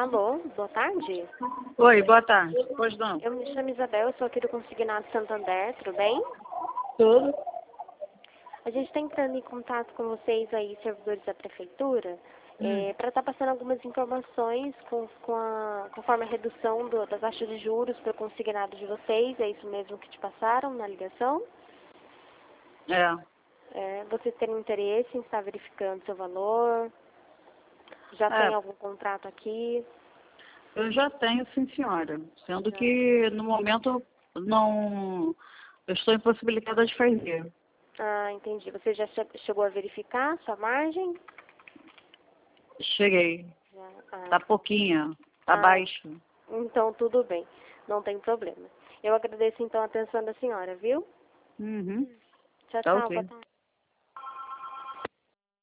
Alô, boa tarde. Oi, boa tarde. Pois não. Eu me chamo Isabel, eu sou aqui do Consignado Santander, tudo bem? Tudo? A gente está entrando em contato com vocês aí, servidores da prefeitura, para estar passando algumas informações conforme a redução das taxas de juros para o consignado de vocês. É isso mesmo que te passaram na ligação? Vocês têm interesse em estar verificando seu valor? Já tem algum contrato aqui? Eu já tenho, sim, senhora. Sendo que, no momento, não... Eu estou impossibilitada de fazer. Ah, entendi. Você já chegou a verificar sua margem? Cheguei. Tá pouquinha. Tá baixo. Então, tudo bem. Não tem problema. Eu agradeço, então, a atenção da senhora, viu? Uhum. Tchau, Tá tchau. ok. Boa tarde.